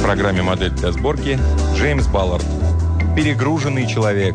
программе «Модель для сборки» Джеймс Баллард. «Перегруженный человек».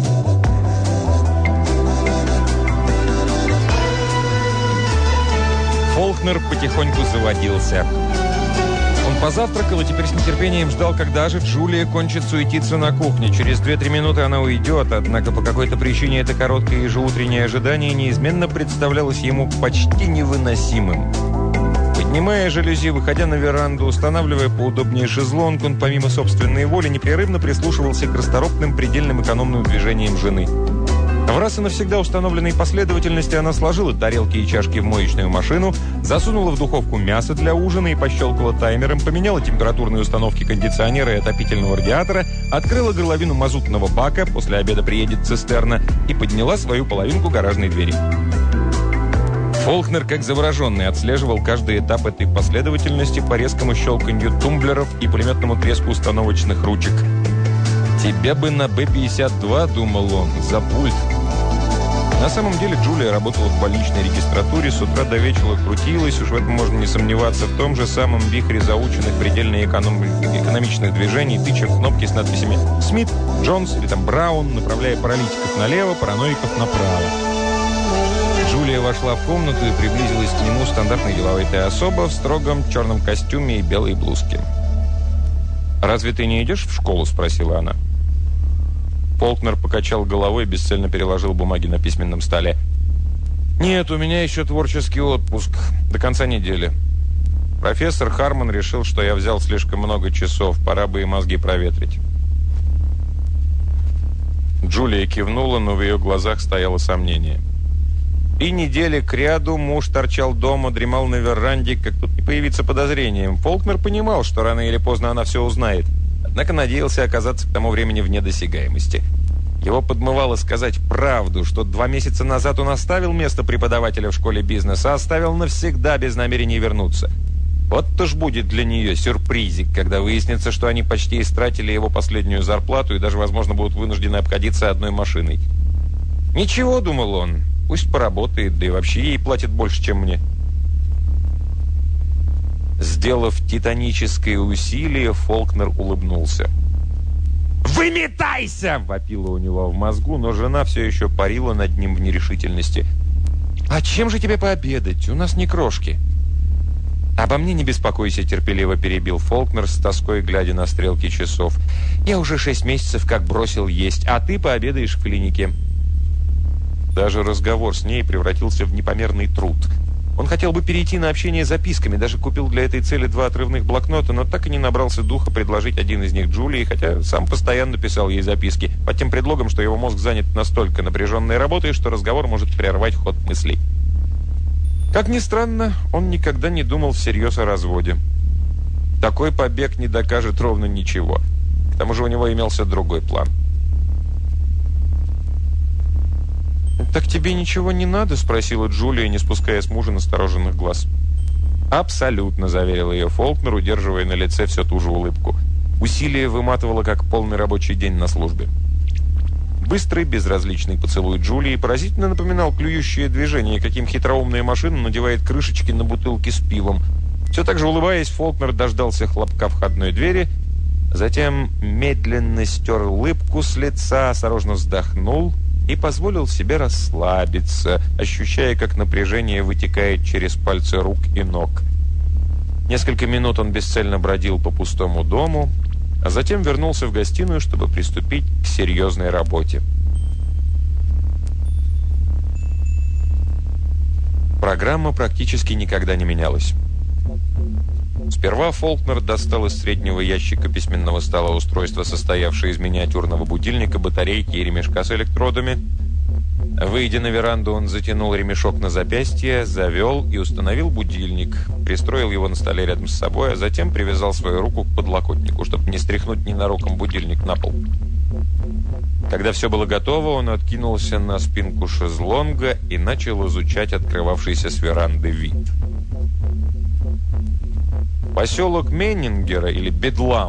Фолкнер потихоньку заводился. Он позавтракал и теперь с нетерпением ждал, когда же Джулия кончит суетиться на кухне. Через 2-3 минуты она уйдет, однако по какой-то причине это короткое ежеутреннее ожидание неизменно представлялось ему почти невыносимым. Поднимая жалюзи, выходя на веранду, устанавливая поудобнее шезлонг, он помимо собственной воли непрерывно прислушивался к расторопным, предельным экономным движениям жены. В раз и навсегда установленной последовательности она сложила тарелки и чашки в моечную машину, засунула в духовку мясо для ужина и пощелкала таймером, поменяла температурные установки кондиционера и отопительного радиатора, открыла горловину мазутного бака, после обеда приедет цистерна, и подняла свою половинку гаражной двери. Фолкнер, как завороженный, отслеживал каждый этап этой последовательности по резкому щелканью тумблеров и пулеметному треску установочных ручек. «Тебе бы на Б-52», — думал он, — «за пульт». На самом деле Джулия работала в больничной регистратуре, с утра до вечера крутилась, уж в этом можно не сомневаться, в том же самом вихре заученных предельно экономичных движений, тыча в кнопки с надписями «Смит», «Джонс» или там «Браун», направляя паралитиков налево, параноиков направо. Джулия вошла в комнату и приблизилась к нему стандартной деловая особа в строгом черном костюме и белой блузке. «Разве ты не идешь в школу?» – спросила она. Фолкнер покачал головой и бесцельно переложил бумаги на письменном столе. «Нет, у меня еще творческий отпуск. До конца недели. Профессор Харман решил, что я взял слишком много часов. Пора бы и мозги проветрить». Джулия кивнула, но в ее глазах стояло сомнение. 3 недели кряду муж торчал дома, дремал на веранде, как тут не появиться подозрением. Фолкнер понимал, что рано или поздно она все узнает. Однако надеялся оказаться к тому времени вне досягаемости. Его подмывало сказать правду, что 2 месяца назад он оставил место преподавателя в школе бизнеса, оставил навсегда без намерения вернуться. Вот-то ж будет для нее сюрпризик, когда выяснится, что они почти истратили его последнюю зарплату и даже, возможно, будут вынуждены обходиться одной машиной. «Ничего», — думал он, — «пусть поработает, да и вообще ей платят больше, чем мне». Сделав титаническое усилие, Фолкнер улыбнулся. «Выметайся!» – вопило у него в мозгу, но жена все еще парила над ним в нерешительности. «А чем же тебе пообедать? У нас ни крошки». «Обо мне не беспокойся», – терпеливо перебил Фолкнер с тоской, глядя на стрелки часов. «Я уже 6 месяцев как бросил есть, а ты пообедаешь в клинике». Даже разговор с ней превратился в непомерный труд. Он хотел бы перейти на общение записками, даже купил для этой цели 2 отрывных блокнота, но так и не набрался духа предложить один из них Джулии, хотя сам постоянно писал ей записки, под тем предлогом, что его мозг занят настолько напряженной работой, что разговор может прервать ход мыслей. Как ни странно, он никогда не думал всерьез о разводе. Такой побег не докажет ровно ничего. К тому же у него имелся другой план. «Так тебе ничего не надо?» – спросила Джулия, не спуская с мужа настороженных глаз. «Абсолютно», – заверил ее Фолкнер, удерживая на лице все ту же улыбку. Усилие выматывало, как полный рабочий день на службе. Быстрый, безразличный поцелуй Джулии поразительно напоминал клюющее движение, каким хитроумная машина надевает крышечки на бутылки с пивом. Все так же улыбаясь, Фолкнер дождался хлопка входной двери, затем медленно стер улыбку с лица, осторожно вздохнул и позволил себе расслабиться, ощущая, как напряжение вытекает через пальцы рук и ног. Несколько минут он бесцельно бродил по пустому дому, а затем вернулся в гостиную, чтобы приступить к серьезной работе. Программа практически никогда не менялась. Сперва Фолкнер достал из среднего ящика письменного стола устройство, состоявшее из миниатюрного будильника, батарейки и ремешка с электродами. Выйдя на веранду, он затянул ремешок на запястье, завел и установил будильник, пристроил его на столе рядом с собой, а затем привязал свою руку к подлокотнику, чтобы не стряхнуть ненароком будильник на пол. Когда все было готово, он откинулся на спинку шезлонга и начал изучать открывавшийся с веранды вид. Поселок Меннингера, или Бедлам,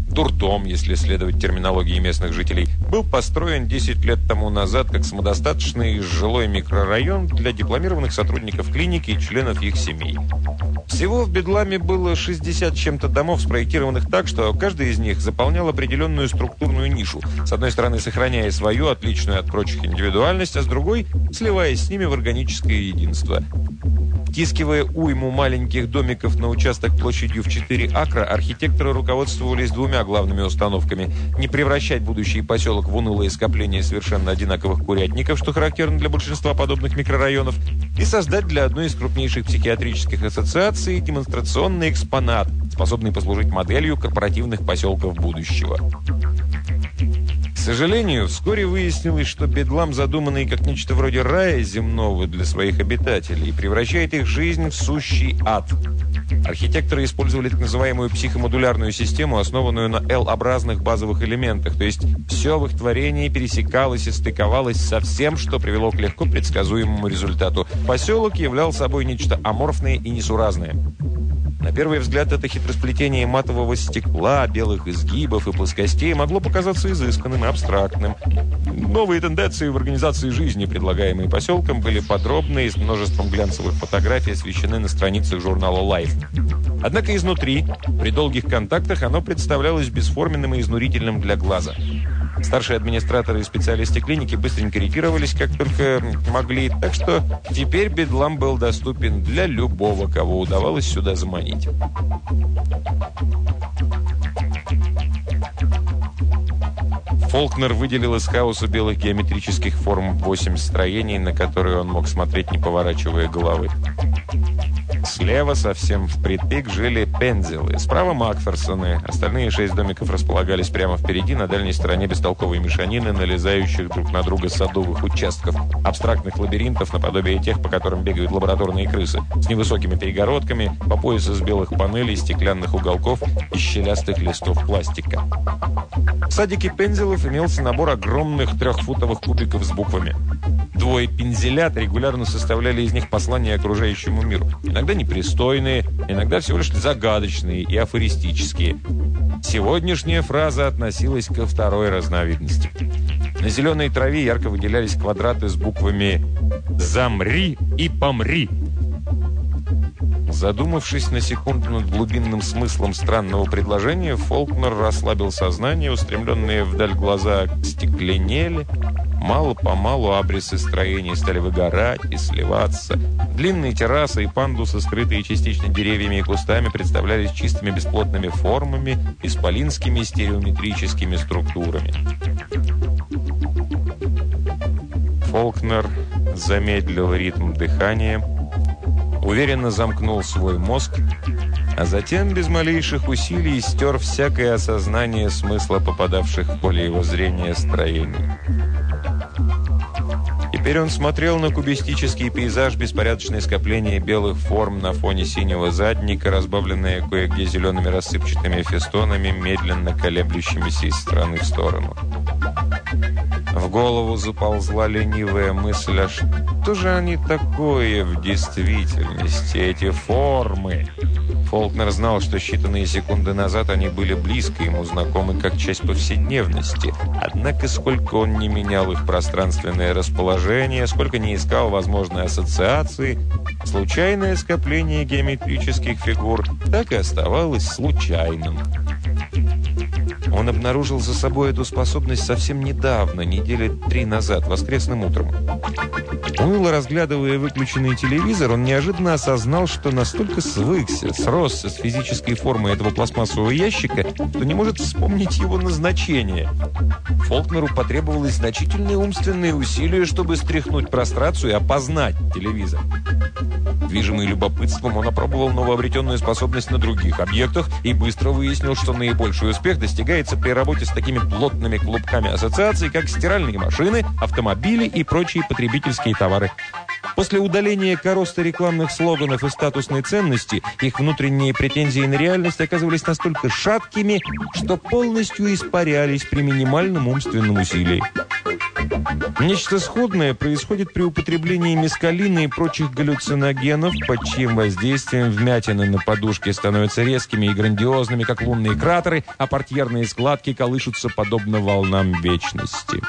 Дурдом, если следовать терминологии местных жителей, был построен 10 лет тому назад как самодостаточный жилой микрорайон для дипломированных сотрудников клиники и членов их семей. Всего в Бедламе было 60 чем-то домов, спроектированных так, что каждый из них заполнял определенную структурную нишу. С одной стороны, сохраняя свою, отличную от прочих индивидуальность, а с другой, сливаясь с ними в органическое единство. Втискивая уйму маленьких домиков на участок площадью в 4 акра, архитекторы руководствовались двумя главными установками: не превращать будущий поселок в унылое скопление совершенно одинаковых курятников, что характерно для большинства подобных микрорайонов, и создать для одной из крупнейших психиатрических ассоциаций демонстрационный экспонат, способный послужить моделью корпоративных поселков будущего. К сожалению, вскоре выяснилось, что Бедлам, задуманный как нечто вроде рая земного для своих обитателей, превращает их жизнь в сущий ад. Архитекторы использовали так называемую психомодулярную систему, основанную на L-образных базовых элементах, то есть все в их творении пересекалось и стыковалось со всем, что привело к легко предсказуемому результату. Поселок являл собой нечто аморфное и несуразное. На первый взгляд, это хитросплетение матового стекла, белых изгибов и плоскостей могло показаться изысканным и абстрактным. Новые тенденции в организации жизни, предлагаемые поселком, были подробны и с множеством глянцевых фотографий освещены на страницах журнала Life. Однако изнутри, при долгих контактах, оно представлялось бесформенным и изнурительным для глаза. Старшие администраторы и специалисты клиники быстренько ретировались, как только могли, так что теперь Бедлам был доступен для любого, кого удавалось сюда заманить. Фолкнер выделил из хаоса белых геометрических форм 8 строений, на которые он мог смотреть, не поворачивая головы. Слева, совсем впритык, жили Пензилы, справа Макферсоны. Остальные 6 домиков располагались прямо впереди, на дальней стороне бестолковой мешанины, налезающих друг на друга садовых участков, абстрактных лабиринтов, наподобие тех, по которым бегают лабораторные крысы, с невысокими перегородками, по пояс из белых панелей, стеклянных уголков и щелястых листов пластика. В садике Пензилов имелся набор огромных 3-футовых кубиков с буквами. Двое пензилят регулярно составляли из них послания окружающему миру. Иногда непристойные, иногда всего лишь загадочные и афористические. Сегодняшняя фраза относилась ко второй разновидности. На зеленой траве ярко выделялись квадраты с буквами «Замри и помри». Задумавшись на секунду над глубинным смыслом странного предложения, Фолкнер расслабил сознание, устремленные вдаль глаза стекленели. Мало-помалу абрисы строений стали выгорать и сливаться. Длинные террасы и пандусы, скрытые частично деревьями и кустами, представлялись чистыми бесплотными формами, исполинскими стереометрическими структурами. Фолкнер замедлил ритм дыхания, уверенно замкнул свой мозг, а затем без малейших усилий стер всякое осознание смысла попадавших в поле его зрения строений. Теперь он смотрел на кубистический пейзаж, беспорядочное скопление белых форм на фоне синего задника, разбавленное кое-где зелеными рассыпчатыми фестонами, медленно колеблющимися из стороны в сторону. В голову заползла ленивая мысль: а что же они такое в действительности, эти формы? Фолкнер знал, что считанные секунды назад они были близко ему знакомы как часть повседневности. Однако, сколько он не менял их пространственное расположение, сколько не искал возможной ассоциации, случайное скопление геометрических фигур так и оставалось случайным. Он обнаружил за собой эту способность совсем недавно, недели 3 назад, воскресным утром. Уныло разглядывая выключенный телевизор, он неожиданно осознал, что настолько свыкся, сросся с физической формой этого пластмассового ящика, что не может вспомнить его назначение. Фолкнеру потребовалось значительные умственные усилия, чтобы стряхнуть прострацию и опознать телевизор. Движимый любопытством, он опробовал новообретенную способность на других объектах и быстро выяснил, что наибольший успех достигается при работе с такими плотными клубками ассоциаций, как стиральные машины, автомобили и прочие потребительские товары. После удаления коросты рекламных слоганов и статусной ценности, их внутренние претензии на реальность оказывались настолько шаткими, что полностью испарялись при минимальном умственном усилии. Нечто сходное происходит при употреблении мескалина и прочих галлюциногенов, под чьим воздействием вмятины на подушке становятся резкими и грандиозными, как лунные кратеры, а портьерные складки колышутся подобно волнам вечности.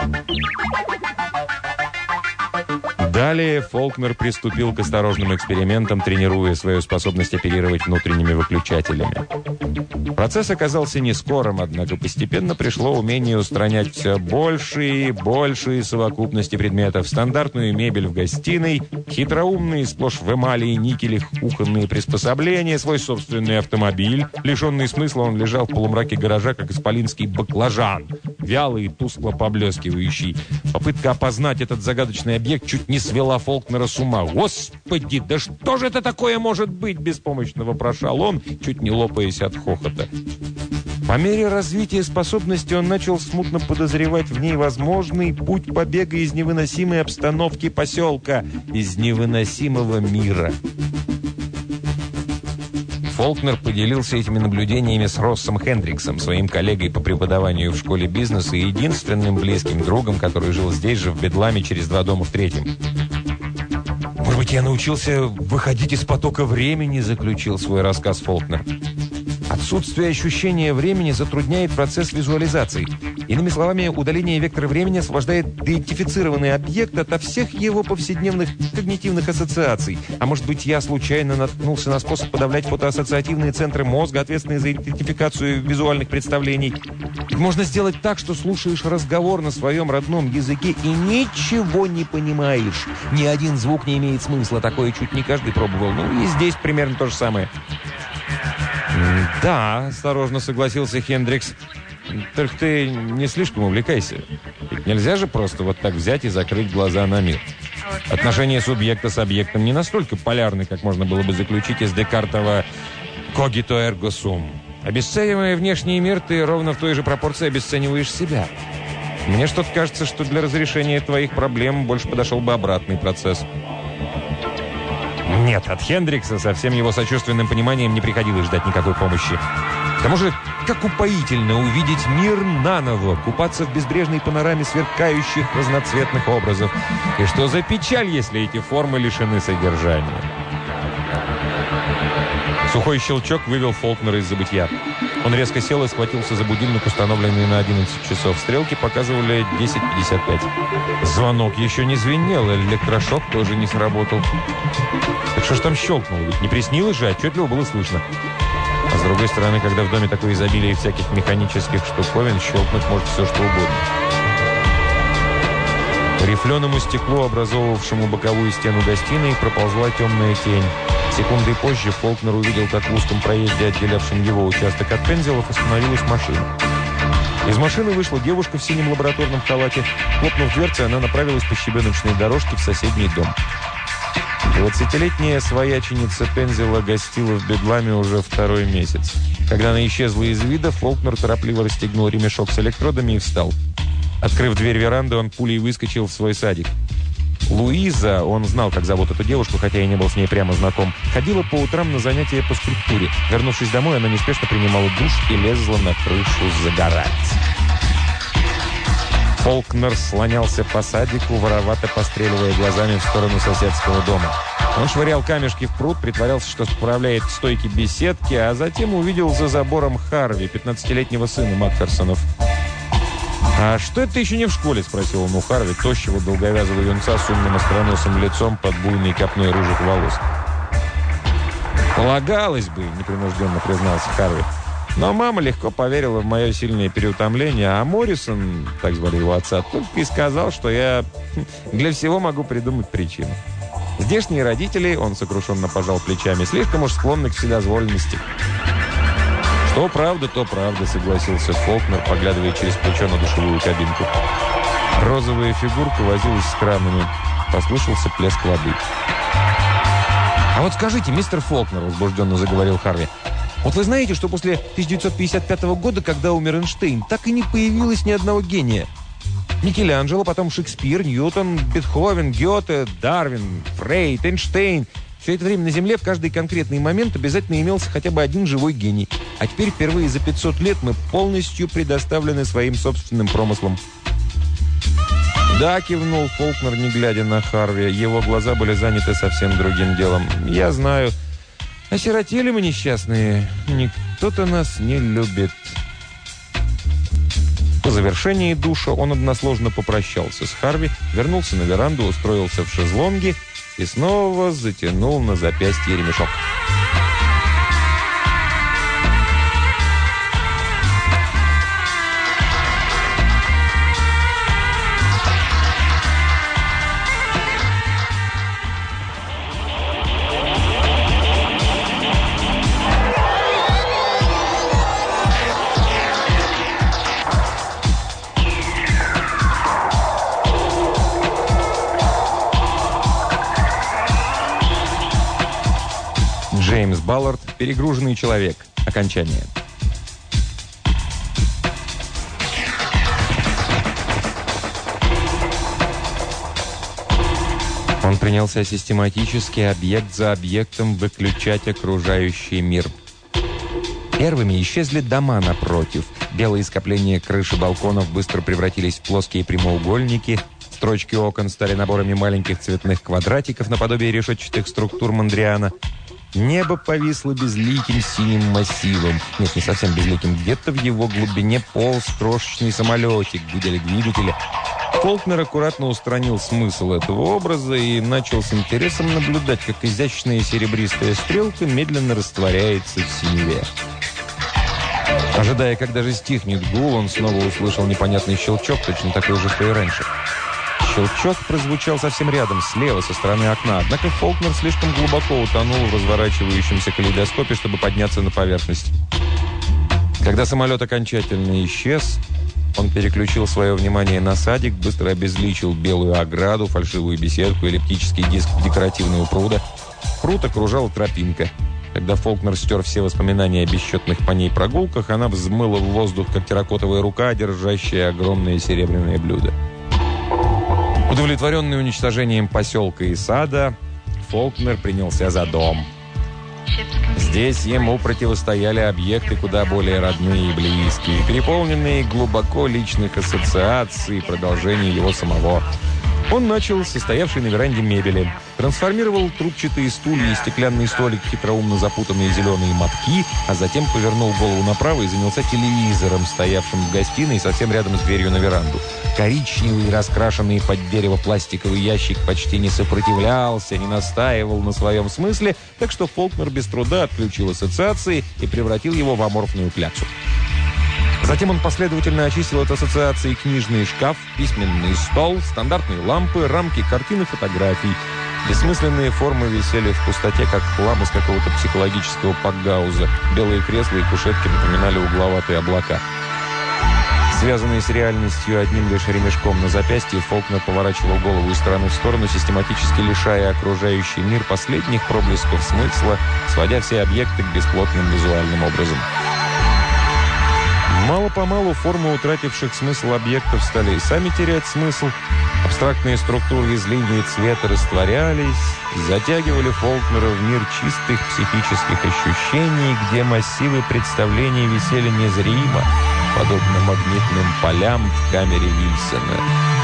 Далее Фолкнер приступил к осторожным экспериментам, тренируя свою способность оперировать внутренними выключателями. Процесс оказался не скорым, однако постепенно пришло умение устранять все большие и большие совокупности предметов, стандартную мебель в гостиной, хитроумные, сплошь в эмали и никелях кухонные приспособления, свой собственный автомобиль. Лишенный смысла, он лежал в полумраке гаража, как исполинский баклажан, вялый и тускло поблескивающий. Попытка опознать этот загадочный объект чуть не свела Фолкнера с ума. «Господи, да что же это такое может быть?» – беспомощно вопрошал он, чуть не лопаясь от хохота. По мере развития способности он начал смутно подозревать в ней возможный путь побега из невыносимой обстановки поселка, из невыносимого мира. Фолкнер поделился этими наблюдениями с Россом Хендриксом, своим коллегой по преподаванию в школе бизнеса и единственным близким другом, который жил здесь же, в Бедламе, через 2 дома в 3-м. «Может быть, я научился выходить из потока времени», — заключил свой рассказ Фолкнер. Отсутствие ощущения времени затрудняет процесс визуализации. Иными словами, удаление вектора времени освобождает идентифицированный объект ото всех его повседневных когнитивных ассоциаций. А может быть, я случайно наткнулся на способ подавлять фотоассоциативные центры мозга, ответственные за идентификацию визуальных представлений. Можно сделать так, что слушаешь разговор на своем родном языке и ничего не понимаешь. Ни один звук не имеет смысла. Такое чуть не каждый пробовал. Ну и здесь примерно то же самое. «Да», – осторожно согласился Хендрикс. «Только ты не слишком увлекайся. Ведь нельзя же просто вот так взять и закрыть глаза на мир. Отношения субъекта с объектом не настолько полярны, как можно было бы заключить из Декартова «cogito ergo sum». Обесценивая внешний мир, ты ровно в той же пропорции обесцениваешь себя. Мне что-то кажется, что для разрешения твоих проблем больше подошел бы обратный процесс». Нет, от Хендрикса со всем его сочувственным пониманием не приходилось ждать никакой помощи. К тому же, как упоительно увидеть мир наново, купаться в безбрежной панораме сверкающих разноцветных образов. И что за печаль, если эти формы лишены содержания? Сухой щелчок вывел Фолкнера из забытья. Он резко сел и схватился за будильник, установленный на 11 часов. Стрелки показывали 10:55. Звонок еще не звенел, электрошок тоже не сработал. Так что ж там щелкнуло? Ведь не приснилось же, отчетливо было слышно. А с другой стороны, когда в доме такое изобилие всяких механических штуковин, щелкнуть может все, что угодно. По рифленому стеклу, образовавшему боковую стену гостиной, проползла темная тень. Секундой позже Фолкнер увидел, как в узком проезде, отделявшем его участок от Пензелов, остановилась машина. Из машины вышла девушка в синем лабораторном халате. Хлопнув дверцей, она направилась по щебеночной дорожке в соседний дом. 20-летняя свояченица Пензела гостила в Бедламе уже 2-й месяц. Когда она исчезла из вида, Фолкнер торопливо расстегнул ремешок с электродами и встал. Открыв дверь веранды, он пулей выскочил в свой садик. Луиза, он знал, как зовут эту девушку, хотя и не был с ней прямо знаком, ходила по утрам на занятия по скульптуре. Вернувшись домой, она неспешно принимала душ и лезла на крышу загорать. Фолкнер слонялся по садику, воровато постреливая глазами в сторону соседского дома. Он швырял камешки в пруд, притворялся, что справляет стойки беседки, а затем увидел за забором Харви, 15-летнего сына Макферсонов. «А что это ты еще не в школе?» – спросил он у Харви, тощего, долговязого юнца с умным остроносым лицом под буйной копной рыжих волос. «Полагалось бы», – непринужденно признался Харви. «Но мама легко поверила в мое сильное переутомление, а Моррисон, так звали его отца, только и сказал, что я для всего могу придумать причину. Здешние родители, он сокрушенно пожал плечами, слишком уж склонны к вседозволенности». «Что правда, то правда», — согласился Фолкнер, поглядывая через плечо на душевую кабинку. Розовая фигурка возилась с кранами. Послышался плеск воды. «А вот скажите, мистер Фолкнер», — возбужденно заговорил Харви, «вот вы знаете, что после 1955 года, когда умер Эйнштейн, так и не появилось ни одного гения? Микеланджело, потом Шекспир, Ньютон, Бетховен, Гёте, Дарвин, Фрейд, Эйнштейн. Все это время на Земле в каждый конкретный момент обязательно имелся хотя бы один живой гений. А теперь впервые за 500 лет мы полностью предоставлены своим собственным промыслам». «Да», — кивнул Фолкнер, не глядя на Харви. Его глаза были заняты совсем другим делом. «Я знаю. Осиротели мы несчастные. Никто-то нас не любит». По завершении душа он односложно попрощался с Харви, вернулся на веранду, устроился в шезлонге и снова затянул на запястье ремешок. Джеймс Баллард, «Перегруженный человек». Окончание. Он принялся систематически, объект за объектом, выключать окружающий мир. Первыми исчезли дома напротив. Белые скопления крыши балконов быстро превратились в плоские прямоугольники. Строчки окон стали наборами маленьких цветных квадратиков наподобие решетчатых структур Мондриана. Небо повисло безликим синим массивом. Нет, не совсем безликим. Где-то в его глубине полз крошечный самолетик, гудели двигатели. Фолкнер аккуратно устранил смысл этого образа и начал с интересом наблюдать, как изящная серебристая стрелка медленно растворяется в синеве. Ожидая, когда же стихнет гул, он снова услышал непонятный щелчок, точно такой же, что и раньше. Щелчок прозвучал совсем рядом, слева, со стороны окна. Однако Фолкнер слишком глубоко утонул в разворачивающемся калейдоскопе, чтобы подняться на поверхность. Когда самолет окончательно исчез, он переключил свое внимание на садик, быстро обезличил белую ограду, фальшивую беседку, эллиптический диск декоративного пруда. Пруд окружала тропинка. Когда Фолкнер стер все воспоминания о бесчетных по ней прогулках, она взмыла в воздух, как терракотовая рука, держащая огромное серебряное блюдо. Удовлетворенный уничтожением поселка и сада, Фолкнер принялся за дом. Здесь ему противостояли объекты куда более родные и близкие, переполненные глубоко личных ассоциаций, продолжение его самого. Он начал с состоявшей на веранде мебели, трансформировал трубчатые стулья и стеклянный столик в хитроумно запутанные зеленые мотки, а затем повернул голову направо и занялся телевизором, стоявшим в гостиной совсем рядом с дверью на веранду. Коричневый, раскрашенный под дерево пластиковый ящик почти не сопротивлялся, не настаивал на своем смысле, так что Фолкнер без труда отключил ассоциации и превратил его в аморфную кляксу. Затем он последовательно очистил от ассоциаций книжный шкаф, письменный стол, стандартные лампы, рамки картин и фотографий. Бессмысленные формы висели в пустоте, как хлам из какого-то психологического пакгауза. Белые кресла и кушетки напоминали угловатые облака. Связанный с реальностью одним лишь ремешком на запястье, Фолкнер поворачивал голову из стороны в сторону, систематически лишая окружающий мир последних проблесков смысла, сводя все объекты к бесплотным визуальным образом. Мало-помалу формы утративших смысл объектов стали и сами терять смысл. Абстрактные структуры из линий цвета растворялись, затягивали Фолкнера в мир чистых психических ощущений, где массивы представлений висели незримо, подобно магнитным полям в камере Вильсона.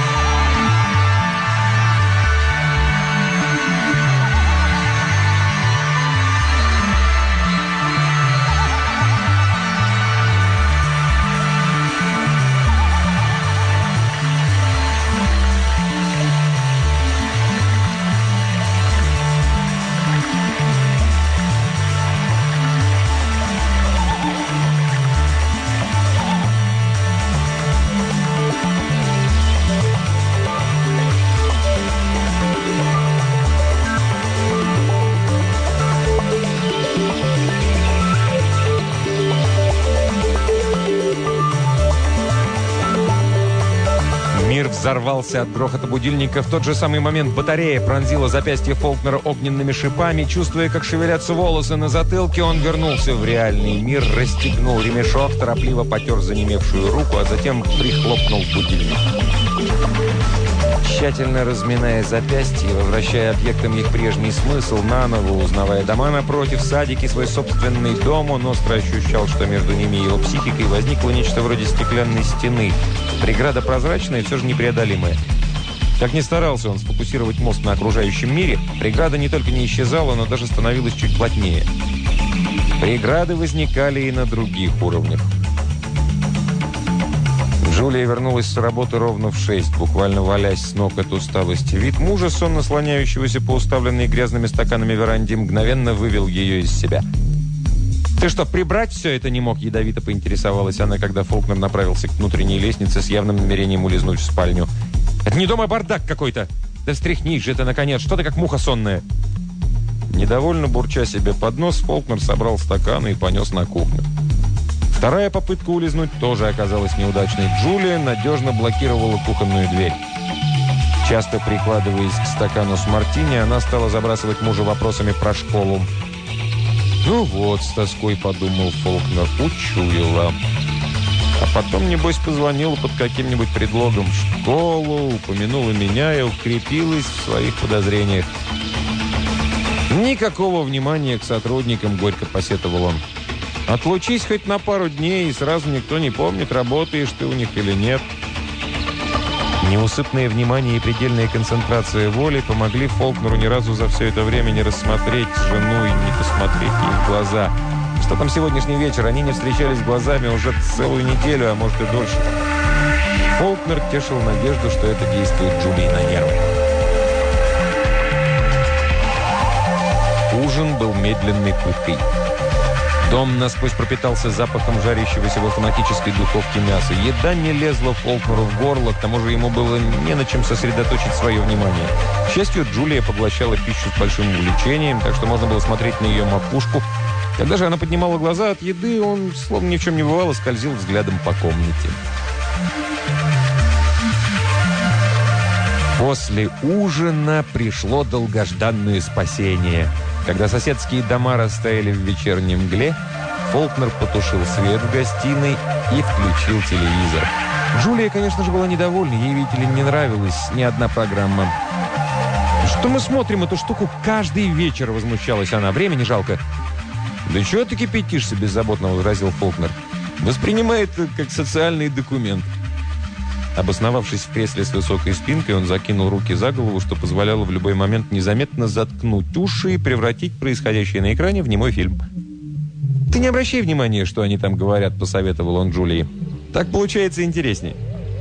Взорвался от грохота будильника. В тот же самый момент батарея пронзила запястье Фолкнера огненными шипами. Чувствуя, как шевелятся волосы на затылке, он вернулся в реальный мир, расстегнул ремешок, торопливо потер занемевшую руку, а затем прихлопнул будильник. Тщательно разминая запястья, возвращая объектам их прежний смысл, наново узнавая дома напротив, садики, свой собственный дом, он остро ощущал, что между ними и его психикой возникло нечто вроде стеклянной стены. Преграда прозрачная и все же непреодолимая. Как ни старался он сфокусировать мозг на окружающем мире, преграда не только не исчезала, но даже становилась чуть плотнее. Преграды возникали и на других уровнях. Джулия вернулась с работы ровно в 6, буквально валясь с ног от усталости. Вид мужа, сонно слоняющегося по уставленной грязными стаканами веранде, мгновенно вывел ее из себя. «Ты что, прибрать все это не мог?» – ядовито поинтересовалась она, когда Фолкнер направился к внутренней лестнице с явным намерением улизнуть в спальню. «Это не дома, бардак какой-то! Да встряхнись же ты, наконец! Что ты как муха сонная?» Недовольно бурча себе под нос, Фолкнер собрал стаканы и понес на кухню. Вторая попытка улизнуть тоже оказалась неудачной. Джулия надежно блокировала кухонную дверь. Часто прикладываясь к стакану с мартини, она стала забрасывать мужа вопросами про школу. «Ну вот», — с тоской подумал Фолкнер, — «учуяла». А потом, небось, позвонила под каким-нибудь предлогом в школу, упомянула меня и укрепилась в своих подозрениях. Никакого внимания к сотрудникам, горько посетовал он. Отлучись хоть на пару дней, и сразу никто не помнит, работаешь ты у них или нет. Неусыпное внимание и предельная концентрация воли помогли Фолкнеру ни разу за все это время не рассмотреть жену и не посмотреть ей в глаза. Что там сегодняшний вечер? Они не встречались глазами уже целую неделю, а может и дольше. Фолкнер тешил надежду, что это действует Джулии на нервы. Ужин был медленной пыткой. Дом насквозь пропитался запахом жарящегося в автоматической духовке мяса. Еда не лезла Фолкнеру в горло, к тому же ему было не на чем сосредоточить свое внимание. К счастью, Джулия поглощала пищу с большим увлечением, так что можно было смотреть на ее макушку. Когда же она поднимала глаза от еды, он, словно ни в чем не бывало, скользил взглядом по комнате. После ужина пришло долгожданное спасение. Когда соседские дома растаяли в вечерней мгле, Фолкнер потушил свет в гостиной и включил телевизор. Джулия, конечно же, была недовольна. Ей, видите ли, не нравилась ни одна программа. «Что мы смотрим эту штуку каждый вечер?» – возмущалась она. «Времени жалко». «Да чего ты кипятишься?» – беззаботно возразил Фолкнер. «Воспринимай это как социальный документ». Обосновавшись в кресле с высокой спинкой, он закинул руки за голову, что позволяло в любой момент незаметно заткнуть уши и превратить происходящее на экране в немой фильм. «Ты не обращай внимания, что они там говорят», — посоветовал он Джулии. «Так получается интереснее».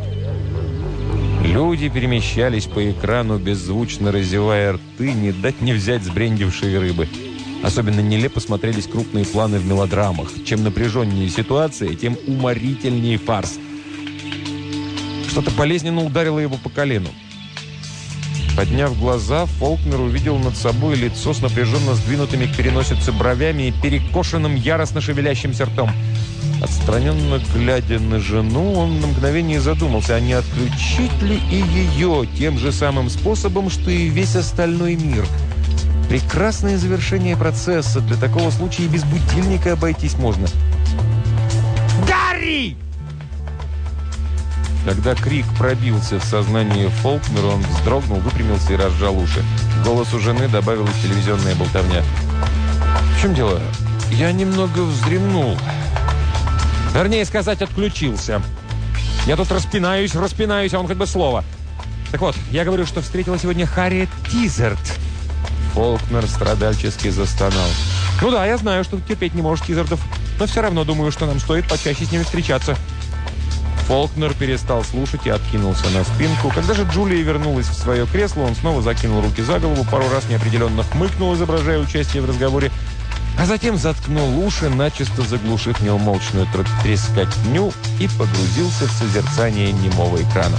Люди перемещались по экрану, беззвучно разевая рты, не дать не взять сбрендившие рыбы. Особенно нелепо смотрелись крупные планы в мелодрамах. Чем напряженнее ситуация, тем уморительнее фарс. Что-то болезненно ударило его по колену. Подняв глаза, Фолкнер увидел над собой лицо с напряженно сдвинутыми к переносице бровями и перекошенным, яростно шевелящимся ртом. Отстраненно глядя на жену, он на мгновение задумался, а не отключить ли и ее тем же самым способом, что и весь остальной мир. Прекрасное завершение процесса. Для такого случая и без будильника обойтись можно. «Гарри!» Когда крик пробился в сознание Фолкнера, он вздрогнул, выпрямился и разжал уши. Голосу жены добавилась телевизионная болтовня. «В чем дело? Я немного вздремнул. Вернее сказать, отключился. Я тут распинаюсь, а он хоть бы слово. Так вот, я говорю, что встретила сегодня Харриет Тизерт». Фолкнер страдальчески застонал. «Ну да, я знаю, что ты терпеть не можешь Тизертов, но все равно думаю, что нам стоит почаще с ними встречаться». Фолкнер перестал слушать и откинулся на спинку. Когда же Джулия вернулась в свое кресло, он снова закинул руки за голову, пару раз неопределенно хмыкнул, изображая участие в разговоре, а затем заткнул уши, начисто заглушив неумолчную трескотню, и погрузился в созерцание немого экрана.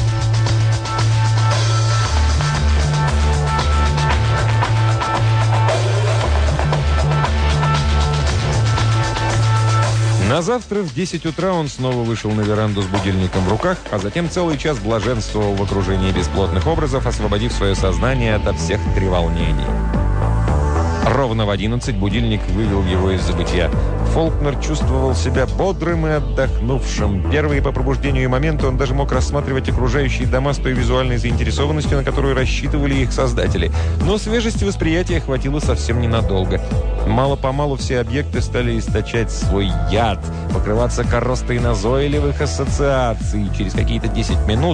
На завтра в 10 утра он снова вышел на веранду с будильником в руках, а затем целый час блаженствовал в окружении бесплотных образов, освободив свое сознание ото всех треволнений. Ровно в 11 будильник вывел его из забытия. Фолкнер чувствовал себя бодрым и отдохнувшим. Первые по пробуждению моменты он даже мог рассматривать окружающие дома с той визуальной заинтересованностью, на которую рассчитывали их создатели. Но свежести восприятия хватило совсем ненадолго. Мало-помалу все объекты стали источать свой яд, покрываться коростой назойливых ассоциаций. Через какие-то 10 минут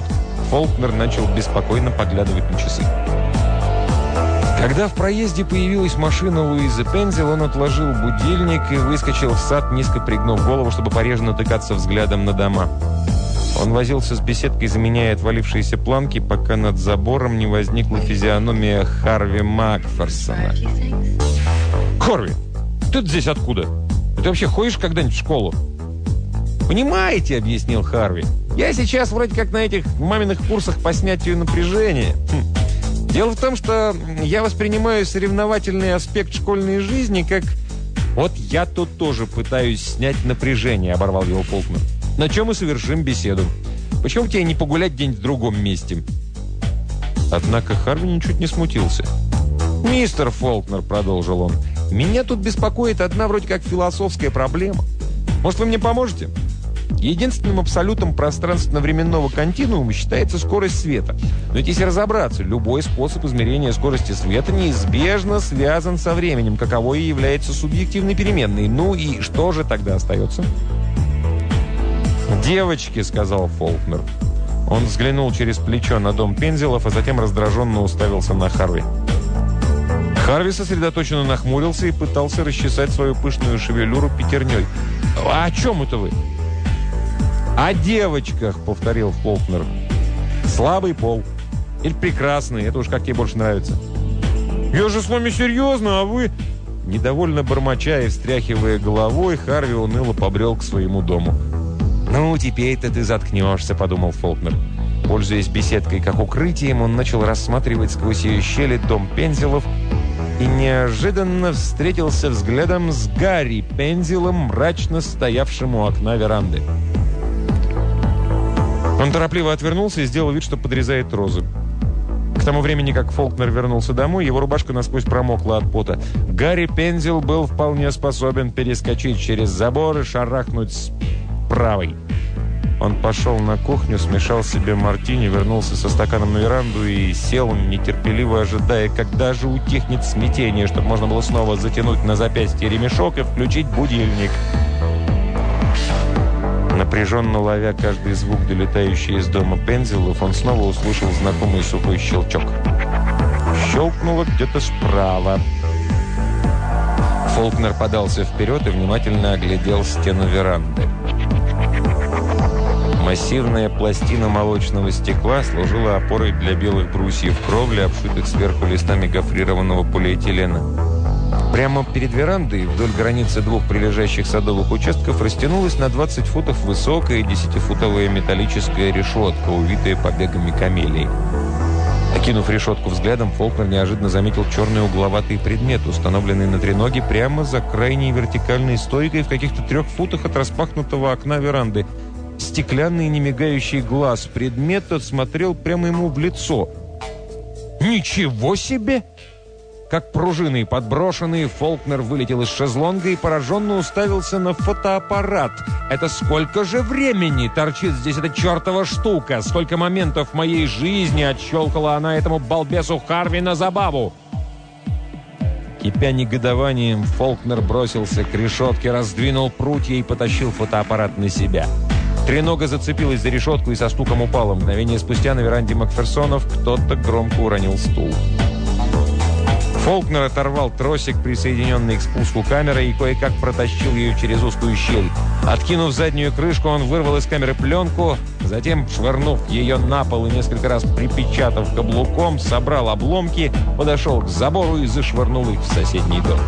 Фолкнер начал беспокойно поглядывать на часы. Когда в проезде появилась машина Луизы Пензил, он отложил будильник и выскочил в сад, низко пригнув голову, чтобы пореже натыкаться взглядом на дома. Он возился с беседкой, заменяя отвалившиеся планки, пока над забором не возникла физиономия Харви Макферсона. «Харви, ты здесь откуда? Ты вообще ходишь когда-нибудь в школу?» «Понимаете», — объяснил Харви, — «я сейчас вроде как на этих маминых курсах по снятию напряжения. Дело в том, что я воспринимаю соревновательный аспект школьной жизни как...» «Вот я тут тоже пытаюсь снять напряжение», — оборвал его Фолкнер. «На чем и совершим беседу. Почему тебе не погулять где-нибудь в другом месте?» Однако Харви ничуть не смутился. «Мистер Фолкнер», — продолжил он, — «меня тут беспокоит одна вроде как философская проблема. Может, вы мне поможете? Единственным абсолютом пространственно-временного континуума считается скорость света. Но ведь если разобраться, любой способ измерения скорости света неизбежно связан со временем, каково и является субъективной переменной. Ну и что же тогда остается?» «Девочки», — сказал Фолкнер. Он взглянул через плечо на дом Пензилов, а затем раздраженно уставился на Харви. Харви сосредоточенно нахмурился и пытался расчесать свою пышную шевелюру пятерней. «А о чем это вы?» «О девочках», — повторил Фолкнер. «Слабый пол. Или прекрасный, это уж как тебе больше нравится». «Я же с вами серьезно, а вы...» Недовольно бормоча и встряхивая головой, Харви уныло побрел к своему дому. «Ну, теперь-то ты заткнешься», — подумал Фолкнер. Пользуясь беседкой как укрытием, он начал рассматривать сквозь ее щели дом Пензилов и неожиданно встретился взглядом с Гарри Пензилом, мрачно стоявшим у окна веранды. Он торопливо отвернулся и сделал вид, что подрезает розы. К тому времени, как Фолкнер вернулся домой, его рубашка насквозь промокла от пота. Гарри Пензил был вполне способен перескочить через забор и шарахнуть с правой. Он пошел на кухню, смешал себе мартини, вернулся со стаканом на веранду и сел, нетерпеливо ожидая, когда же утихнет смятение, чтобы можно было снова затянуть на запястье ремешок и включить будильник. Напряженно ловя каждый звук, долетающий из дома Пензилов, он снова услышал знакомый сухой щелчок. Щелкнуло где-то справа. Фолкнер подался вперед и внимательно оглядел стену веранды. Массивная пластина молочного стекла служила опорой для белых брусьев кровли, обшитых сверху листами гофрированного полиэтилена. Прямо перед верандой, вдоль границы двух прилежащих садовых участков, растянулась на 20 футов высокая 10-футовая металлическая решетка, увитая побегами камелий. Окинув решетку взглядом, Фолкнер неожиданно заметил черный угловатый предмет, установленный на треноге прямо за крайней вертикальной стойкой в каких-то 3 футах от распахнутого окна веранды. Стеклянный немигающий глаз предмета смотрел прямо ему в лицо. «Ничего себе!» Как пружиной подброшенный, Фолкнер вылетел из шезлонга и пораженно уставился на фотоаппарат. «Это сколько же времени торчит здесь эта чертова штука? Сколько моментов моей жизни отщелкала она этому балбесу Харви на забаву?» Кипя негодованием, Фолкнер бросился к решетке, раздвинул прутья и потащил фотоаппарат на себя. Тренога зацепилась за решетку и со стуком упала. Мгновение спустя на веранде Макферсонов кто-то громко уронил стул. Фолкнер оторвал тросик, присоединенный к спуску камеры, и кое-как протащил ее через узкую щель. Откинув заднюю крышку, он вырвал из камеры пленку, затем, швырнув ее на пол и несколько раз припечатав каблуком, собрал обломки, подошел к забору и зашвырнул их в соседний дом.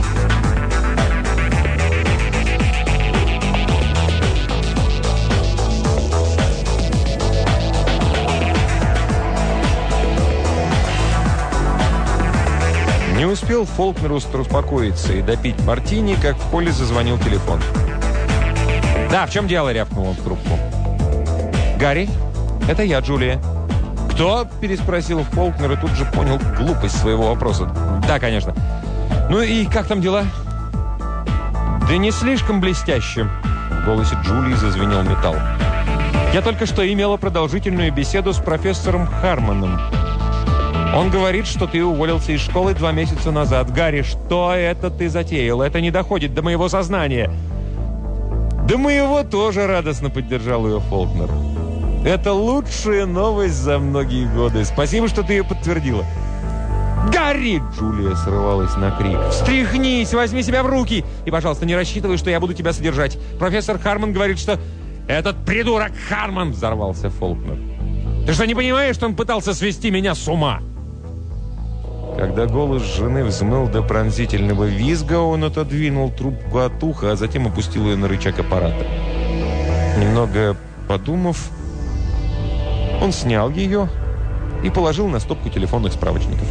Не успел Фолкнер успокоиться и допить мартини, как в холле зазвонил телефон. «Да, в чем дело?» — рявкнул он в трубку. «Гарри, это я, Джулия». «Кто?» — переспросил Фолкнер и тут же понял глупость своего вопроса. «Да, конечно. Ну и как там дела?» «Да не слишком блестяще». В голосе Джулии зазвенел металл. «Я только что имела продолжительную беседу с профессором Хармоном. Он говорит, что ты уволился из школы 2 месяца назад. Гарри, что это ты затеял? Это не доходит до моего сознания». «Да моего тоже», — радостно поддержал ее Фолкнер. Это лучшая новость за многие годы. Спасибо, что ты ее подтвердила. «Гарри!» – Джулия срывалась на крик. «Встряхнись, возьми себя в руки! И, пожалуйста, не рассчитывай, что я буду тебя содержать. Профессор Хармон говорит, что...» «Этот придурок Хармон!» – взорвался Фолкнер. «Ты что, не понимаешь, что он пытался свести меня с ума?» Когда голос жены взмыл до пронзительного визга, он отодвинул трубку от уха, а затем опустил ее на рычаг аппарата. Немного подумав, он снял ее и положил на стопку телефонных справочников.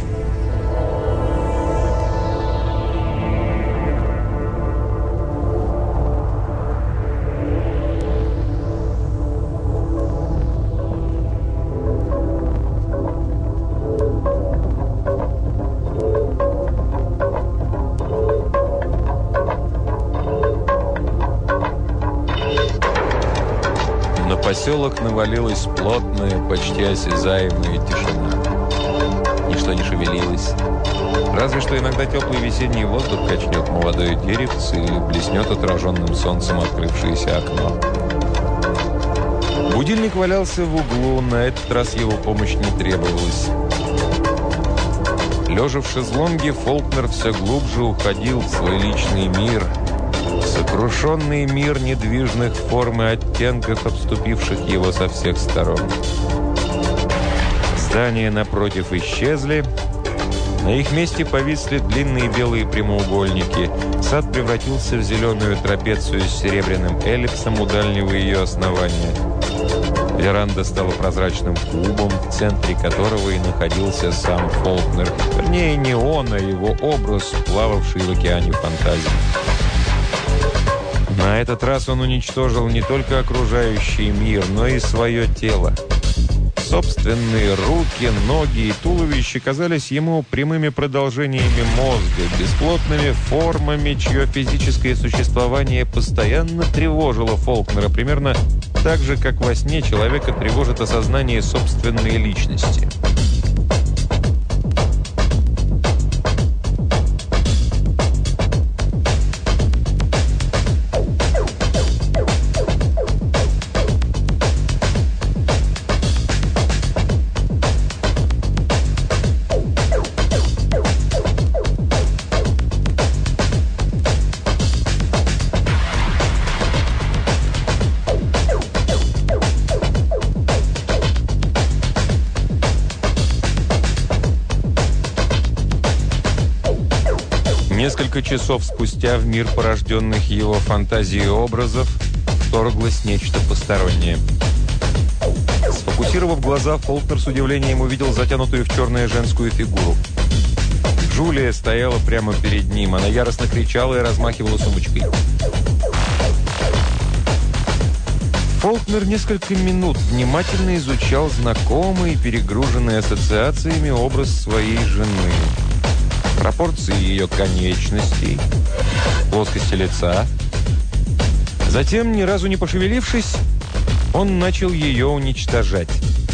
На поселок навалилась плотная, почти осязаемая тишина. Ничто не шевелилось. Разве что иногда теплый весенний воздух качнет молодое деревце или блеснет отраженным солнцем открывшееся окно. Будильник валялся в углу, на этот раз его помощь не требовалась. Лежа в шезлонге, Фолкнер все глубже уходил в свой личный мир. Сокрушенный мир недвижных форм и оттенков, обступивших его со всех сторон. Здания напротив исчезли. На их месте повисли длинные белые прямоугольники. Сад превратился в зеленую трапецию с серебряным эллипсом у дальнего ее основания. Веранда стала прозрачным кубом, в центре которого и находился сам Фолкнер. Вернее, не он, а его образ, плававший в океане фантазии. На этот раз он уничтожил не только окружающий мир, но и свое тело. Собственные руки, ноги и туловище казались ему прямыми продолжениями мозга, бесплотными формами, чье физическое существование постоянно тревожило Фолкнера, примерно так же, как во сне человека тревожит осознание собственной личности. Несколько часов спустя в мир порожденных его фантазией образов вторглось нечто постороннее. Сфокусировав глаза, Фолкнер с удивлением увидел затянутую в черную женскую фигуру. Джулия стояла прямо перед ним. Она яростно кричала и размахивала сумочкой. Фолкнер несколько минут внимательно изучал знакомый, перегруженный ассоциациями образ своей жены. Пропорции ее конечностей, плоскости лица. Затем, ни разу не пошевелившись, он начал ее уничтожать.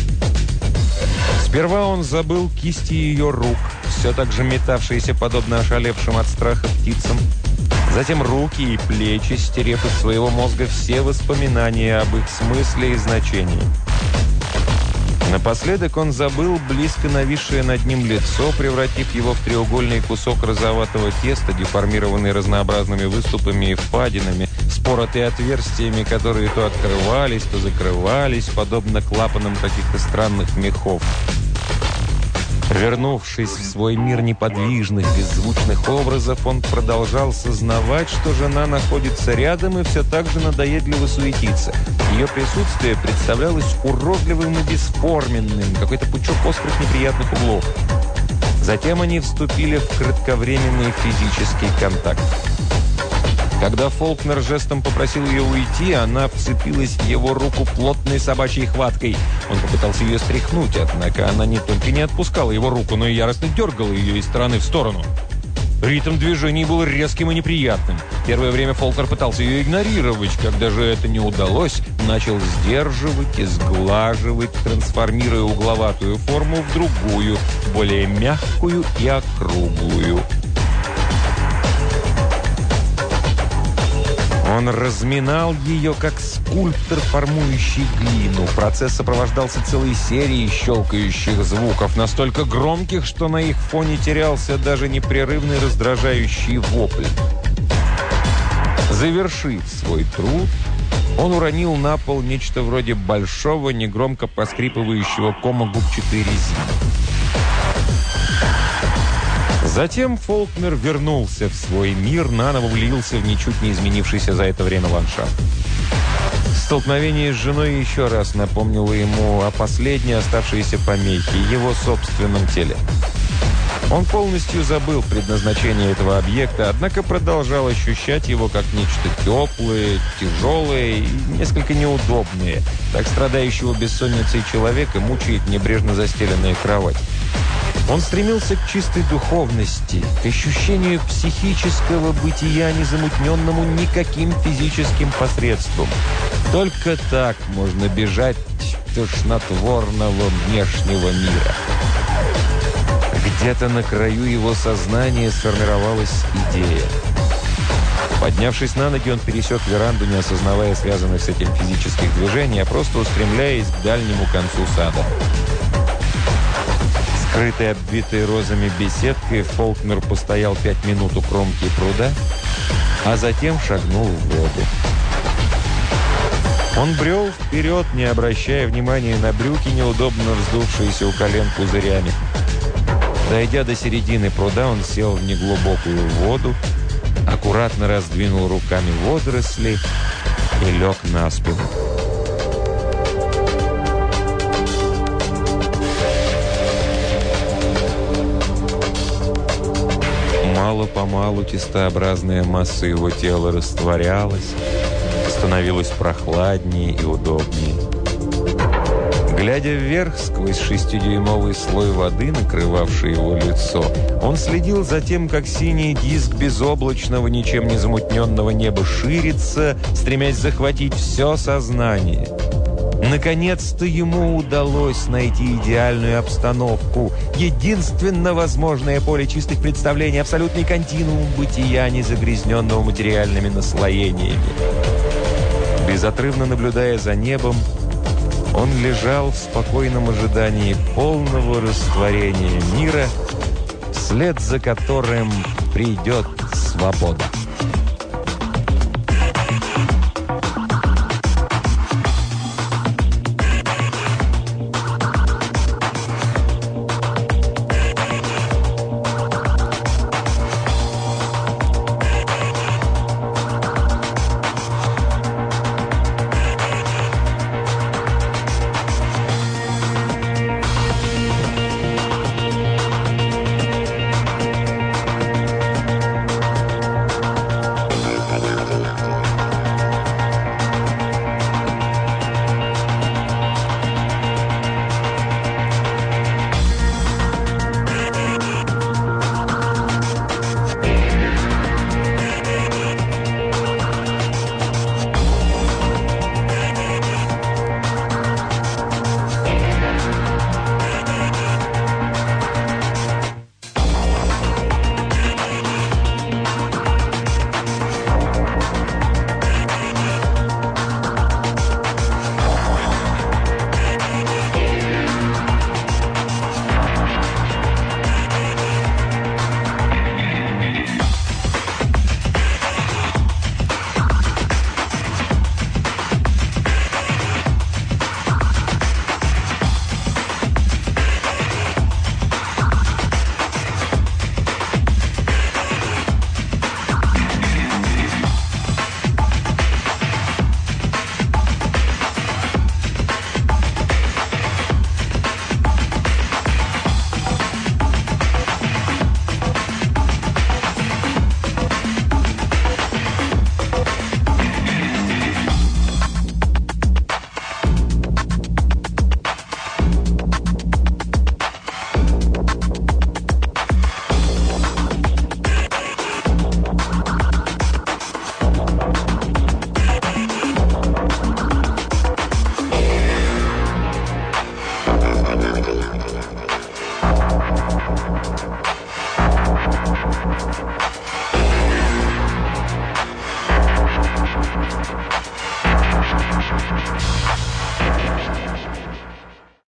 Сперва он забыл кисти ее рук, все так же метавшиеся, подобно ошалевшим от страха птицам. Затем руки и плечи, стерев из своего мозга все воспоминания об их смысле и значении. Напоследок он забыл близко нависшее над ним лицо, превратив его в треугольный кусок розоватого теста, деформированный разнообразными выступами и впадинами, споротые отверстиями, которые то открывались, то закрывались, подобно клапанам каких-то странных мехов. Вернувшись в свой мир неподвижных, беззвучных образов, он продолжал сознавать, что жена находится рядом и все так же надоедливо суетится. Ее присутствие представлялось уродливым и бесформенным, какой-то пучок острых неприятных углов. Затем они вступили в кратковременный физический контакт. Когда Фолкнер жестом попросил ее уйти, она вцепилась в его руку плотной собачьей хваткой. Он попытался ее стряхнуть, однако она не только не отпускала его руку, но и яростно дергала ее из стороны в сторону. Ритм движений был резким и неприятным. Первое время Фолкнер пытался ее игнорировать. Когда же это не удалось, начал сдерживать и сглаживать, трансформируя угловатую форму в другую, более мягкую и округлую. Он разминал ее, как скульптор, формующий глину. Процесс сопровождался целой серией щелкающих звуков, настолько громких, что на их фоне терялся даже непрерывный раздражающий вопль. Завершив свой труд, он уронил на пол нечто вроде большого, негромко поскрипывающего кома губчатой резины. Затем Фолкнер вернулся в свой мир, наново влился в ничуть не изменившийся за это время ландшафт. Столкновение с женой еще раз напомнило ему о последней оставшейся помехе, его собственном теле. Он полностью забыл предназначение этого объекта, однако продолжал ощущать его как нечто теплое, тяжелое и несколько неудобное. Так страдающего бессонницей человека мучает небрежно застеленная кровать. Он стремился к чистой духовности, к ощущению психического бытия, незамутненному никаким физическим посредством. Только так можно бежать тошнотворного внешнего мира. Где-то на краю его сознания сформировалась идея. Поднявшись на ноги, он пересек веранду, не осознавая связанных с этим физических движений, а просто устремляясь к дальнему концу сада. Скрытой, обвитой розами беседкой, Фолкнер постоял 5 минут у кромки пруда, а затем шагнул в воду. Он брел вперед, не обращая внимания на брюки, неудобно вздувшиеся у колен пузырями. Дойдя до середины пруда, он сел в неглубокую воду, аккуратно раздвинул руками водоросли и лег на спину. Мало-помалу тестообразная масса его тела растворялась, становилась прохладнее и удобнее. Глядя вверх сквозь 6-дюймовый слой воды, накрывавший его лицо, он следил за тем, как синий диск безоблачного, ничем не замутненного неба ширится, стремясь захватить все сознание. Наконец-то ему удалось найти идеальную обстановку, единственно возможное поле чистых представлений, абсолютный континуум бытия, не загрязненного материальными наслоениями. Безотрывно наблюдая за небом, он лежал в спокойном ожидании полного растворения мира, вслед за которым придет свобода.